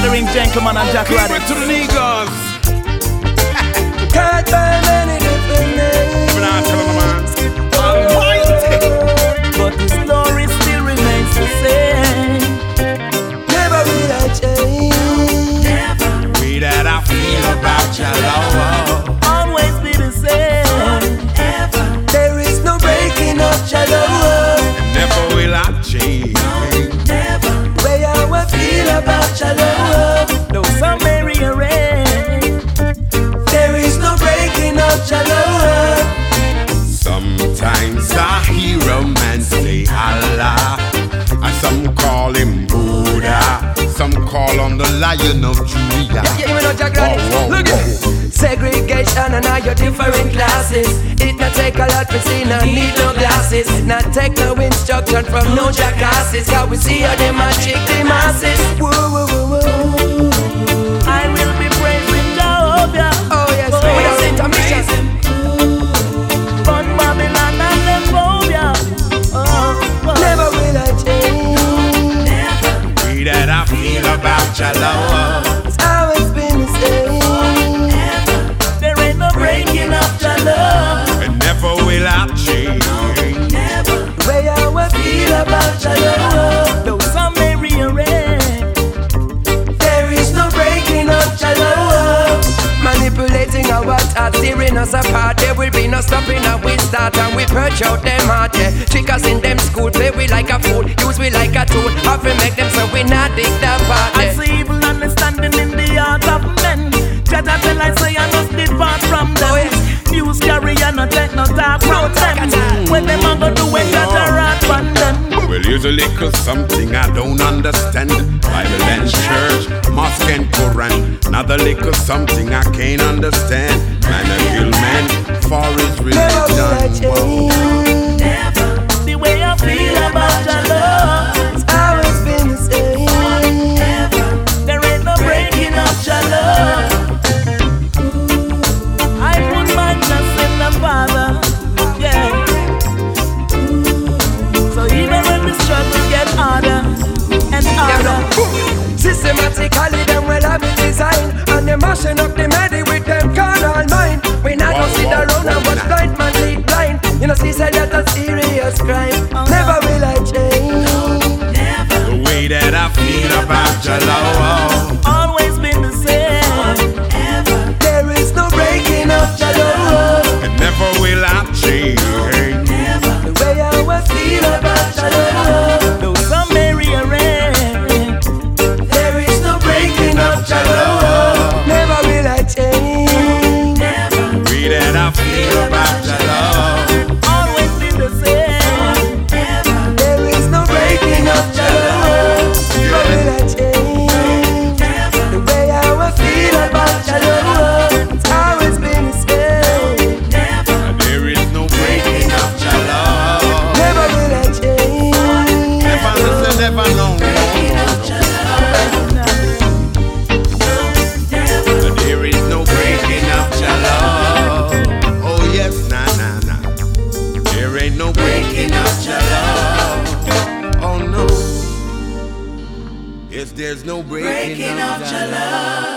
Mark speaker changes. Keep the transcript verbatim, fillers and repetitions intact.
Speaker 1: gathering, gentlemen and Jack Rabbit.
Speaker 2: To the niggas.
Speaker 3: Caught by many different names.
Speaker 2: But I tell them, man. Almighty.
Speaker 1: But the story still remains the same.
Speaker 3: Never will I change.
Speaker 1: Never.
Speaker 2: Way that I feel about your love.
Speaker 1: Always be the same. Ever.
Speaker 3: There is no breaking up your love.
Speaker 2: Never will I change.
Speaker 1: Never.
Speaker 3: Way how I feel about your love.
Speaker 1: Though some may rearrange,
Speaker 3: there is no breaking up your love.
Speaker 2: Sometimes I hear a man say Allah, and some call him Buddha, some call on the Lion of Judah.
Speaker 3: Yeah, you know Jack Rabbit.
Speaker 2: Whoa, whoa,
Speaker 3: Look
Speaker 2: whoa.
Speaker 3: at segregation and all your different classes. It not take a lot to see, no need no glasses. Not take no instruction from no jackasses. How we see how them a trick the masses. Whoa, whoa, whoa, whoa.
Speaker 1: I will be praising Jehovah.
Speaker 3: Oh yes,
Speaker 1: oh,
Speaker 3: without intermission.
Speaker 1: Fun Babylon and the phobia. Oh, oh.
Speaker 3: Never will I change.
Speaker 1: Never.
Speaker 2: Way that I feel about your love.
Speaker 3: It's always been the same.
Speaker 1: Never. There ain't no breaking up your love.
Speaker 2: And never will I change.
Speaker 1: Never.
Speaker 3: Way how I feel about your love.
Speaker 1: Though some may rearrange,
Speaker 3: There is no breaking up your love. Manipulating our thoughts, tearing us apart. There will be no stopping and we start and we purge out them heart, yeah. Trick us in them school, play we like a fool, use we like a tool. Have to make them so we not dig that part,
Speaker 1: I
Speaker 3: yeah.
Speaker 1: see evil understanding in the heart of men. Judge tell I say I must depart from them.
Speaker 3: Oh, yes.
Speaker 1: News carry and not take no talk from them. When them a go do it, judge a rat from them.
Speaker 2: Well, here's a little something I don't understand. Bible and church, mosque and Quran. Another little something I can't understand. Man a kill man for his
Speaker 3: Never will I
Speaker 2: religion. Whoa.
Speaker 3: change.
Speaker 1: Never. The way I feel about your love.
Speaker 3: It's always been the same.
Speaker 1: Never. There ain't no breaking up your love. I put my trust in the Father. Yeah. So even when the struggle get harder and harder.
Speaker 3: Systematically them well have it designed, and they mashing up the melody with them carnal mind. We not
Speaker 2: Wow,
Speaker 3: go sit
Speaker 2: wow,
Speaker 3: around and watch blind man lead blind. You know, see, say that a serious crime. Never will I change.
Speaker 1: Never.
Speaker 2: The way that I feel about your love.
Speaker 1: Always been the same. Ever.
Speaker 3: There is no breaking up your love.
Speaker 2: And never will I change.
Speaker 1: Never.
Speaker 3: The way how I feel about your love.
Speaker 1: Though some may rearrange,
Speaker 3: There is no breaking up your love. Never will I change.
Speaker 1: never.
Speaker 2: The way that I feel about your love.
Speaker 1: Always been the same. Ever.
Speaker 3: There is no breaking up your love. Never will I change.
Speaker 1: Never.
Speaker 3: The way how I feel about your love. It's always been the same.
Speaker 1: Never.
Speaker 2: And there is no breaking up your love.
Speaker 3: Never will I change.
Speaker 2: Never listen, never know. And there is no breaking up your love. Oh yes, nah, nah, nah. There ain't no breaking up your love. Oh no. Yes, there's no breaking, up your love.